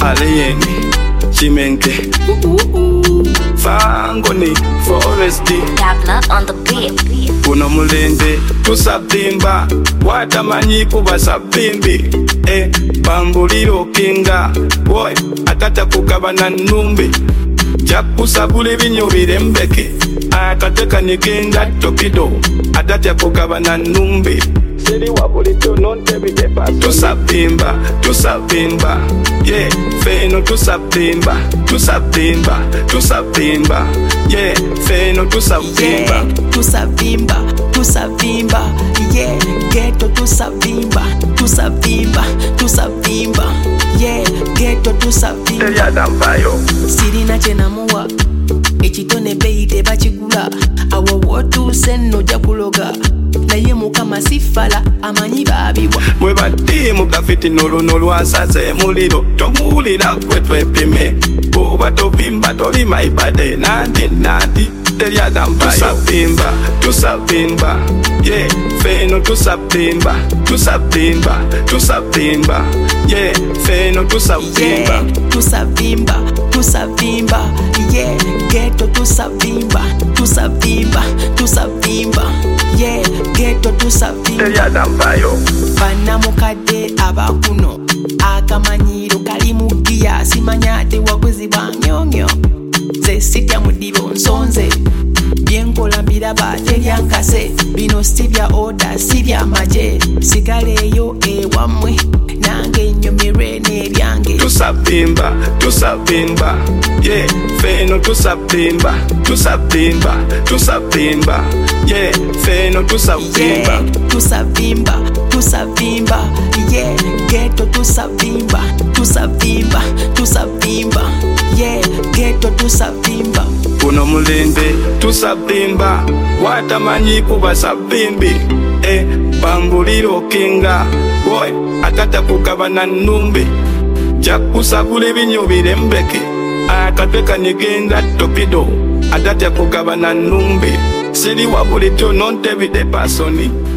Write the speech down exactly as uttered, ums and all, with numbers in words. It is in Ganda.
Aleyeni, Chimenke, Fangoni, Foresti, Dabla on the beat. Kuno mulende, tusabimba, watamanyi kuba sabimbi. Eh, bambuliro kinga, boy, atata kugabana numbi. Jakusabule binyo birembeke, akateka nikinga tokido, atata kugabana numbi. Seri wabulito nonte bidepa. Tusabimba, tusabimba, yeah, feno tusabimba, tusabimba, tusabimba, yeah, feno tusabimba. Yeah, tusavimba, tusavimba, yeah, ghetto tusavimba, tusavimba, tusavimba, yeah, ghetto tusavimba. Teyadambayo Sirina chenamuwa, ekitone beite bachigula, awo wotuse nojja kuloga. Naye mukama sifala amanyi babibwa. mwe batimu gafiti noluno lwasaze muliro tomuwulira gwe twepime bw'oba tovimba toli maibade nandi nandi teryadambayo. Tusabimba, tusabimba, yeah, feno tusabimba, tusabimba, tusabimba, yeah, feno tusabimba. Yeah, tusavimba, tusavimba, yeah, ghetto tusavimba, tusavimba, tusavimba, yeah, ghetto tusavimba. Teryadambayo Bana mukadde abakuno akamanyiro kali mu giya simanya ate wakwezibwa nyonyo nze sitya mudibo nsonze byenkola mbiraba teryankase bino si bya oda si bya maje sigaleeyo ewammwe nange nnyumirwe n'ebyange. Tusabimba, tusabimba, yeah, feno tusabimba, tusabimba, tusabimba, yeah, feno tusabimba. Yeah, tusavimba, tusavimba, yeah, ghetto tusavimba, tusavimba, tusavimba, yeah, ghetto tusavimba. Kuno mulende tusabimba, watamanyi kuba sabimbi. Eh, bambuliro kinga, boy, atata kugabana numbi. Jakusabule binyo birembeke, akateka nigenga tokido, atata kugabana numbi. Siri wabulito nonte bide pasoni.